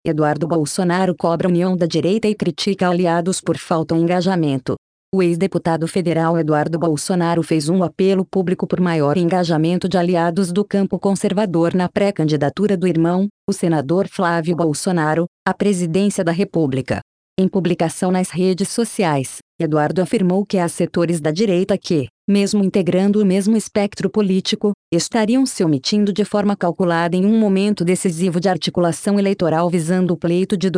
Eduardo Bolsonaro cobra a união da direita e critica aliados por falta de engajamento. O ex-deputado federal Eduardo Bolsonaro fez um apelo público por maior engajamento de aliados do campo conservador na pré-candidatura do irmão, o senador Flávio Bolsonaro, à presidência da República. Em publicação nas redes sociais, Eduardo afirmou que há setores da direita que, mesmo integrando o mesmo espectro político, estariam se omitindo de forma calculada em um momento decisivo de articulação eleitoral visando o pleito de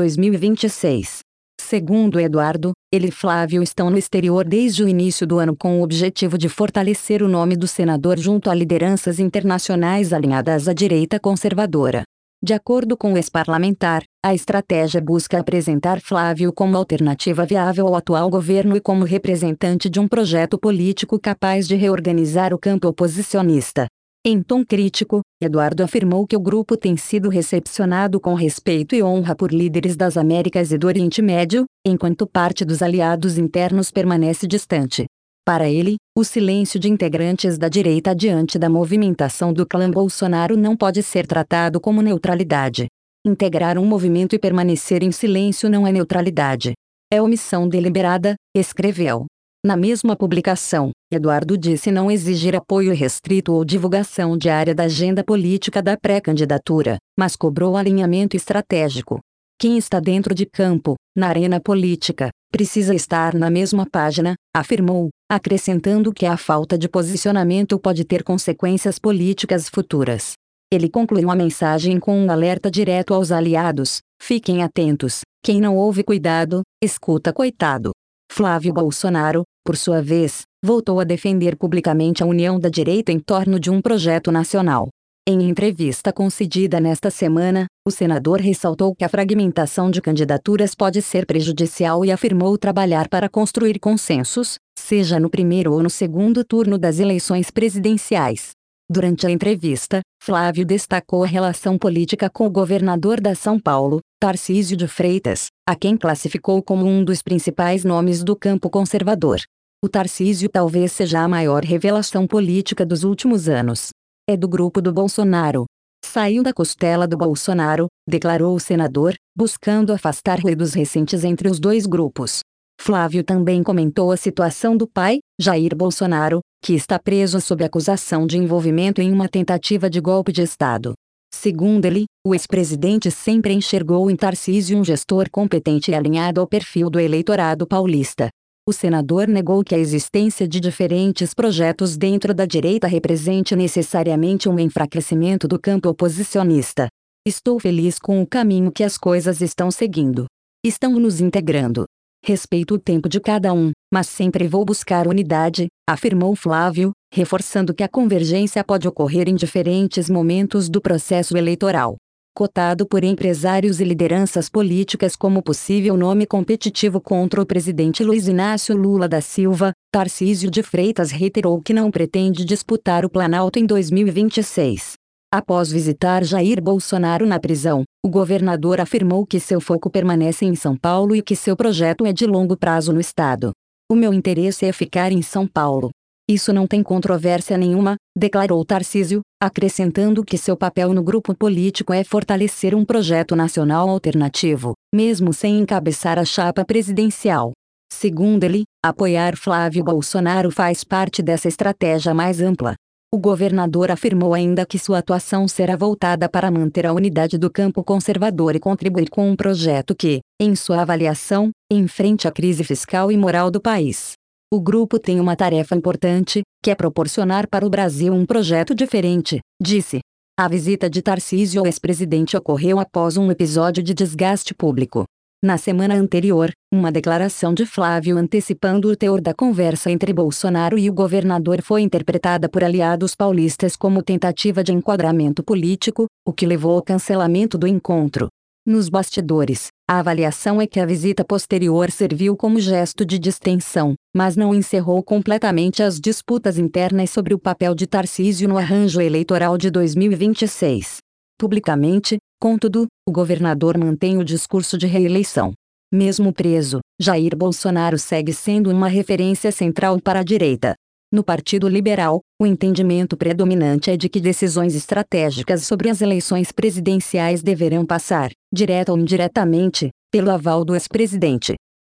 2026. Segundo Eduardo, ele e Flávio estão no exterior desde o início do ano com o objetivo de fortalecer o nome do senador junto a lideranças internacionais alinhadas à direita conservadora. De acordo com o ex-parlamentar, a estratégia busca apresentar Flávio como alternativa viável ao atual governo e como representante de um projeto político capaz de reorganizar o campo oposicionista. Em tom crítico, Eduardo afirmou que o grupo tem sido recepcionado com respeito e honra por líderes das Américas e do Oriente Médio, enquanto parte dos aliados internos permanece distante. Para ele, o silêncio de integrantes da direita diante da movimentação do clã Bolsonaro não pode ser tratado como neutralidade. Integrar um movimento e permanecer em silêncio não é neutralidade. É omissão deliberada, escreveu. Na mesma publicação, Eduardo disse não exigir apoio restrito ou divulgação diária da agenda política da pré-candidatura, mas cobrou alinhamento estratégico. Quem está dentro de campo, na arena política, precisa estar na mesma página, afirmou, acrescentando que a falta de posicionamento pode ter consequências políticas futuras. Ele concluiu a mensagem com um alerta direto aos aliados: fiquem atentos, quem não ouve cuidado, escuta coitado. Flávio Bolsonaro, por sua vez, voltou a defender publicamente a união da direita em torno de um projeto nacional. Em entrevista concedida nesta semana, o senador ressaltou que a fragmentação de candidaturas pode ser prejudicial e afirmou trabalhar para construir consensos, seja no primeiro ou no segundo turno das eleições presidenciais. Durante a entrevista, Flávio destacou a relação política com o governador da São Paulo, Tarcísio de Freitas, a quem classificou como um dos principais nomes do campo conservador. O Tarcísio talvez seja a maior revelação política dos últimos anos. É do grupo do Bolsonaro. Saiu da costela do Bolsonaro, declarou o senador, buscando afastar ruídos recentes entre os dois grupos. Flávio também comentou a situação do pai, Jair Bolsonaro, que está preso sob acusação de envolvimento em uma tentativa de golpe de Estado. Segundo ele, o ex-presidente sempre enxergou em Tarcísio um gestor competente e alinhado ao perfil do eleitorado paulista. O senador negou que a existência de diferentes projetos dentro da direita represente necessariamente um enfraquecimento do campo oposicionista. Estou feliz com o caminho que as coisas estão seguindo. Estão nos integrando. Respeito o tempo de cada um, mas sempre vou buscar unidade, afirmou Flávio, reforçando que a convergência pode ocorrer em diferentes momentos do processo eleitoral. Cotado por empresários e lideranças políticas como possível nome competitivo contra o presidente Luiz Inácio Lula da Silva, Tarcísio de Freitas reiterou que não pretende disputar o Planalto em 2026. Após visitar Jair Bolsonaro na prisão, o governador afirmou que seu foco permanece em São Paulo e que seu projeto é de longo prazo no estado. O meu interesse é ficar em São Paulo. Isso não tem controvérsia nenhuma, declarou Tarcísio, acrescentando que seu papel no grupo político é fortalecer um projeto nacional alternativo, mesmo sem encabeçar a chapa presidencial. Segundo ele, apoiar Flávio Bolsonaro faz parte dessa estratégia mais ampla. O governador afirmou ainda que sua atuação será voltada para manter a unidade do campo conservador e contribuir com um projeto que, em sua avaliação, enfrente a crise fiscal e moral do país. O grupo tem uma tarefa importante, que é proporcionar para o Brasil um projeto diferente, disse. A visita de Tarcísio ao ex-presidente ocorreu após um episódio de desgaste público. Na semana anterior, uma declaração de Flávio antecipando o teor da conversa entre Bolsonaro e o governador foi interpretada por aliados paulistas como tentativa de enquadramento político, o que levou ao cancelamento do encontro. Nos bastidores, a avaliação é que a visita posterior serviu como gesto de distensão, mas não encerrou completamente as disputas internas sobre o papel de Tarcísio no arranjo eleitoral de 2026. Publicamente, contudo, o governador mantém o discurso de reeleição. Mesmo preso, Jair Bolsonaro segue sendo uma referência central para a direita. No Partido Liberal, o entendimento predominante é de que decisões estratégicas sobre as eleições presidenciais deverão passar, direta ou indiretamente, pelo aval do ex-presidente.